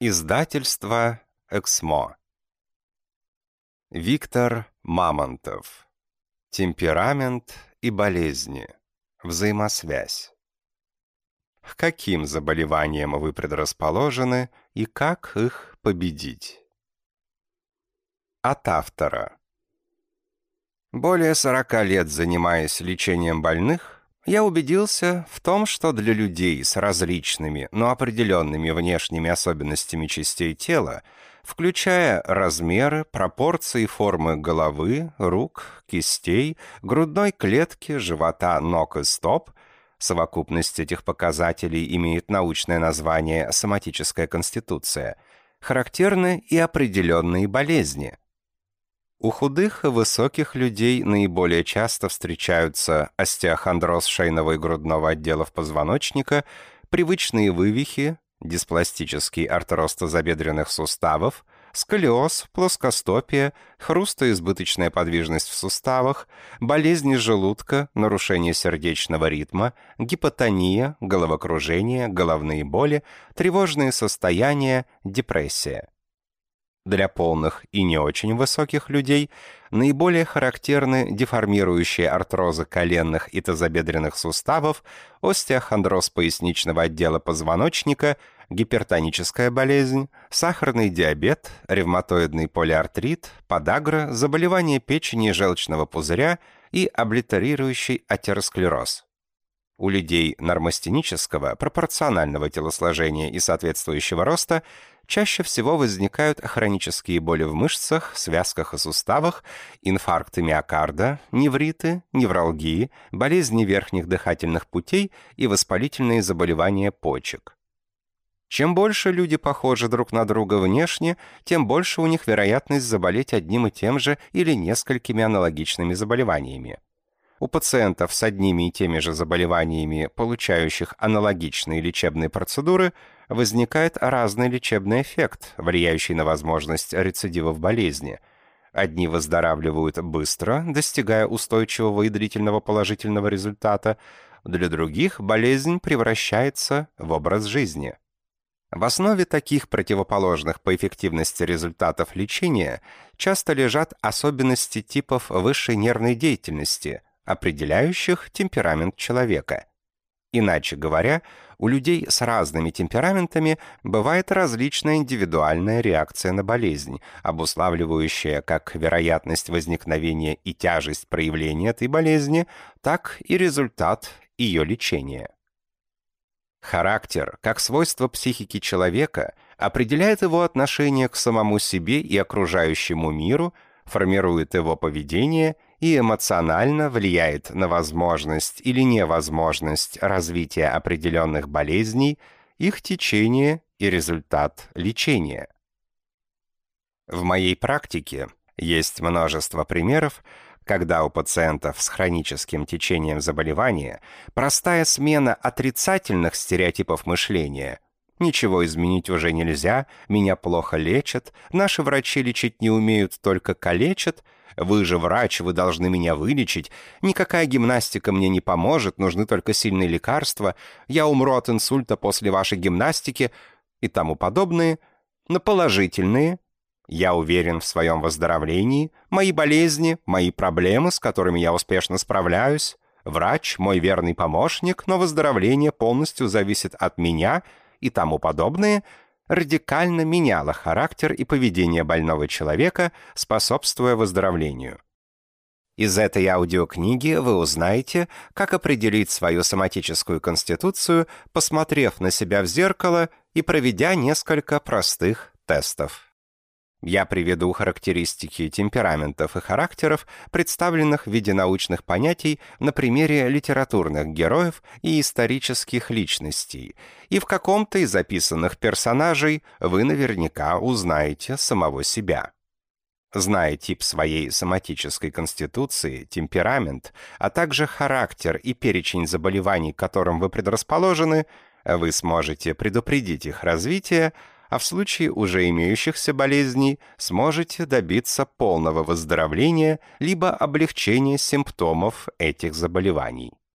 Издательство «Эксмо». Виктор Мамонтов. Темперамент и болезни. Взаимосвязь. К каким заболеваниям вы предрасположены и как их победить? От автора. Более 40 лет занимаясь лечением больных, я убедился в том, что для людей с различными, но определенными внешними особенностями частей тела, включая размеры, пропорции и формы головы, рук, кистей, грудной клетки, живота, ног и стоп, совокупность этих показателей имеет научное название «соматическая конституция», характерны и определенные болезни. У худых и высоких людей наиболее часто встречаются остеохондроз шейного и грудного отделов позвоночника, привычные вывихи, диспластический артроз тазобедренных суставов, сколиоз, плоскостопие, хруст и избыточная подвижность в суставах, болезни желудка, нарушение сердечного ритма, гипотония, головокружение, головные боли, тревожные состояния, депрессия. Для полных и не очень высоких людей наиболее характерны деформирующие артрозы коленных и тазобедренных суставов, остеохондроз поясничного отдела позвоночника, гипертоническая болезнь, сахарный диабет, ревматоидный полиартрит, подагра, заболевания печени и желчного пузыря и облитерирующий атеросклероз. У людей нормостенического, пропорционального телосложения и соответствующего роста чаще всего возникают хронические боли в мышцах, связках и суставах, инфаркты миокарда, невриты, невралгии, болезни верхних дыхательных путей и воспалительные заболевания почек. Чем больше люди похожи друг на друга внешне, тем больше у них вероятность заболеть одним и тем же или несколькими аналогичными заболеваниями. У пациентов с одними и теми же заболеваниями, получающих аналогичные лечебные процедуры, возникает разный лечебный эффект, влияющий на возможность рецидивов болезни. Одни выздоравливают быстро, достигая устойчивого и длительного положительного результата, для других болезнь превращается в образ жизни. В основе таких противоположных по эффективности результатов лечения часто лежат особенности типов высшей нервной деятельности, определяющих темперамент человека. Иначе говоря, у людей с разными темпераментами бывает различная индивидуальная реакция на болезнь, обуславливающая как вероятность возникновения и тяжесть проявления этой болезни, так и результат ее лечения. Характер, как свойство психики человека, определяет его отношение к самому себе и окружающему миру, формирует его поведение и эмоционально влияет на возможность или невозможность развития определенных болезней, их течение и результат лечения. В моей практике есть множество примеров, когда у пациентов с хроническим течением заболевания простая смена отрицательных стереотипов мышления «ничего изменить уже нельзя», «меня плохо лечат», «наши врачи лечить не умеют, только калечат», «вы же врач, вы должны меня вылечить», «никакая гимнастика мне не поможет, нужны только сильные лекарства», «я умру от инсульта после вашей гимнастики» и тому подобные, на положительные «я уверен в своем выздоровлении», «мои болезни», «мои проблемы, с которыми я успешно справляюсь», «врач, мой верный помощник, но выздоровление полностью зависит от меня» и тому подобное, радикально меняло характер и поведение больного человека, способствуя выздоровлению. Из этой аудиокниги вы узнаете, как определить свою соматическую конституцию, посмотрев на себя в зеркало и проведя несколько простых тестов. Я приведу характеристики темпераментов и характеров, представленных в виде научных понятий на примере литературных героев и исторических личностей, и в каком-то из записанных персонажей вы наверняка узнаете самого себя. Зная тип своей соматической конституции, темперамент, а также характер и перечень заболеваний, к которым вы предрасположены, вы сможете предупредить их развитие, а в случае уже имеющихся болезней сможете добиться полного выздоровления либо облегчения симптомов этих заболеваний.